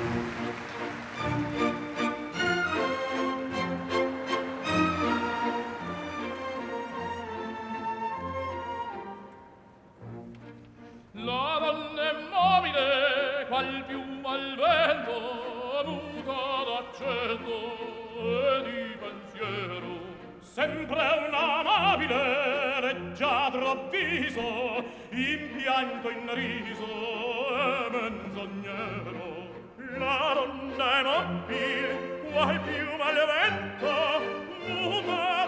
La donna è mobile, qual piuma al vento, muta d'accento e di pensiero. Sempre un amabile, leggiadro viso, in pianto in riso e menzognero. La donna è mobile, qual piuma al vento, muta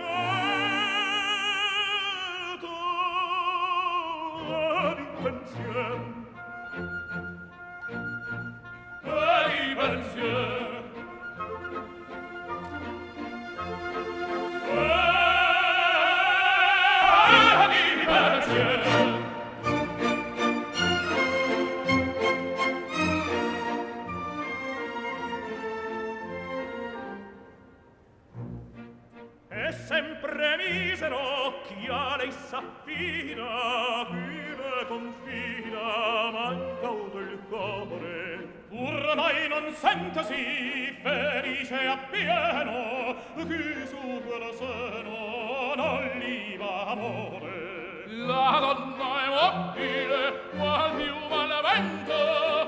d'accento di pensiero e di pensiero e di pensiero. È sempre misero chi a lei s'affida, chi le confida, mancauto il cuore. Ormai non sentesi felice appieno, chi su quel seno non gli va amore. La donna è mobile, qual piuma al vento,